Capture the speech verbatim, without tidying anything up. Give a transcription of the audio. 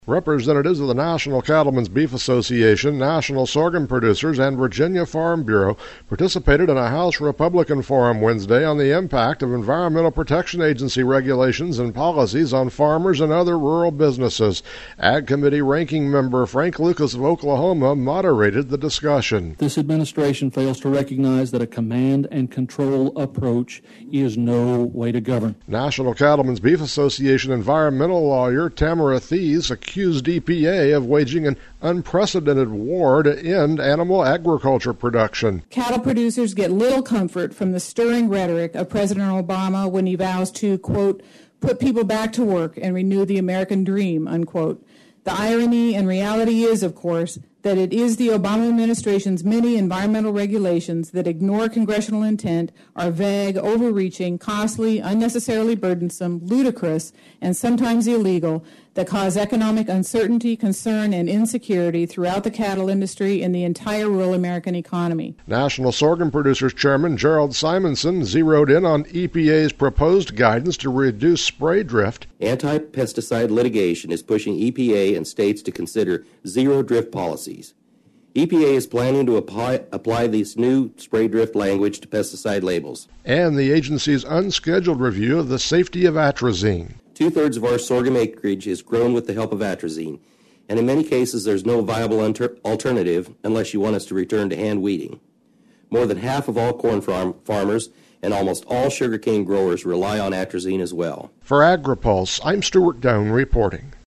Representatives of the National Cattlemen's Beef Association, National Sorghum Producers, and Virginia Farm Bureau participated in a House Republican forum Wednesday on the impact of Environmental Protection Agency regulations and policies on farmers and other rural businesses. Ag Committee Ranking Member Frank Lucas of Oklahoma moderated the discussion. This administration fails to recognize that a command and control approach is no way to govern. National Cattlemen's Beef Association environmental lawyer Tamara Thies accused E P A of waging an unprecedented war to end animal agriculture production. Cattle producers get little comfort from the stirring rhetoric of President Obama when he vows to, quote, put people back to work and renew the American dream, unquote. The irony and reality is, of course, that it is the Obama administration's many environmental regulations that ignore congressional intent, are vague, overreaching, costly, unnecessarily burdensome, ludicrous, and sometimes illegal, that cause economic uncertainty, concern, and insecurity throughout the cattle industry and the entire rural American economy. National Sorghum Producers Chairman Gerald Simonson zeroed in on E P A's proposed guidance to reduce spray drift. Anti-pesticide litigation is pushing E P A and states to consider zero drift policies. E P A is planning to apply, apply this new spray drift language to pesticide labels. And the agency's unscheduled review of the safety of atrazine. Two-thirds of our sorghum acreage is grown with the help of atrazine, and in many cases there's no viable unter- alternative unless you want us to return to hand weeding. More than half of all corn farm farmers and almost all sugarcane growers rely on atrazine as well. For AgriPulse, I'm Stuart Doan reporting.